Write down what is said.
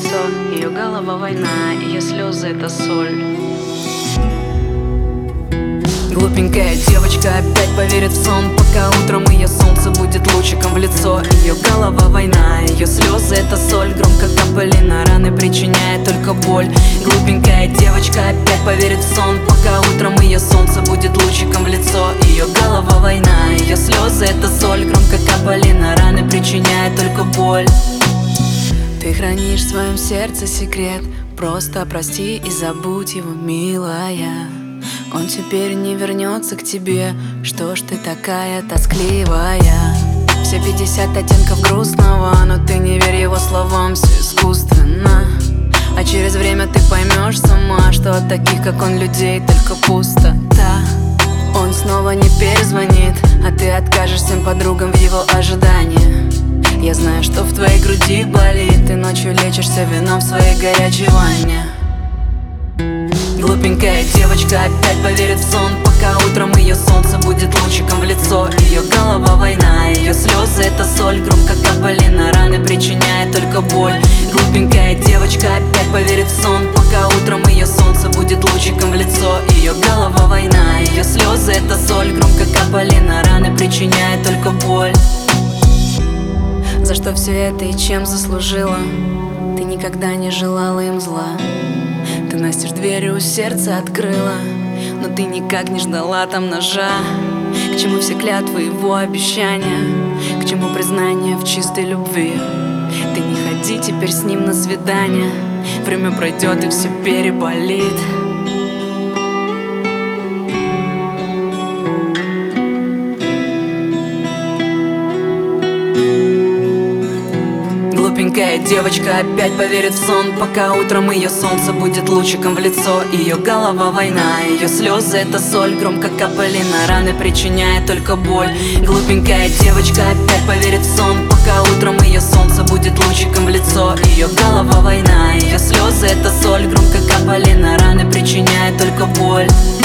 лицо. Ее голова война, ее слезы это соль. Глупенькая девочка опять поверит в сон, пока утром ее солнце будет лучиком в лицо. Ее голова война, ее слезы это соль. Громко капали на раны, причиняя только боль. Глупенькая девочка опять поверит в сон, пока утром ее солнце будет лучиком в лицо. Ее голова война, ее слезы это соль. Громко капали на раны, причиняя только боль. Ты хранишь в своем сердце секрет, просто прости и забудь его, милая. Он теперь не вернется к тебе, что ж ты такая тоскливая? Все 50 оттенков грустного, но ты не верь его словам, все искусственно. А через время ты поймешь сама, что от таких, как он, людей только пустота. Он снова не перезвонит, а ты откажешь всем подругам в его ожидании. Я знаю, что в твоей груди болит, ты ночью лечишься вином в своей горячей ванне. Глупенькая девочка опять поверит в сон, пока утром ее солнце будет лучиком в лицо. Ее голова война, ее слезы это соль. Громко капали на раны, причиняя только боль. Глупенькая девочка опять поверит в сон, пока утром ее солнце будет лучиком в лицо. Ее голова война, ее слезы это соль. Громко капали на раны, причиняя только боль. За что все это и чем заслужила? Ты никогда не желала им зла. Ты настежь двери у сердца открыла, но ты никак не ждала там ножа. К чему все клятвы его обещания? К чему признание в чистой любви? Ты не ходи теперь с ним на свидание. Время пройдет и все переболит. Глупенькая девочка опять поверит в сон, пока утром ее солнце будет лучиком в лицо. Ее голова война, ее слезы это соль. Громко капали на раны, причиняя только боль. Глупенькая девочка опять поверит в сон, пока утром ее солнце будет лучиком в лицо. Ее голова война, ее слезы это соль. Громко капали на раны, причиняя только боль.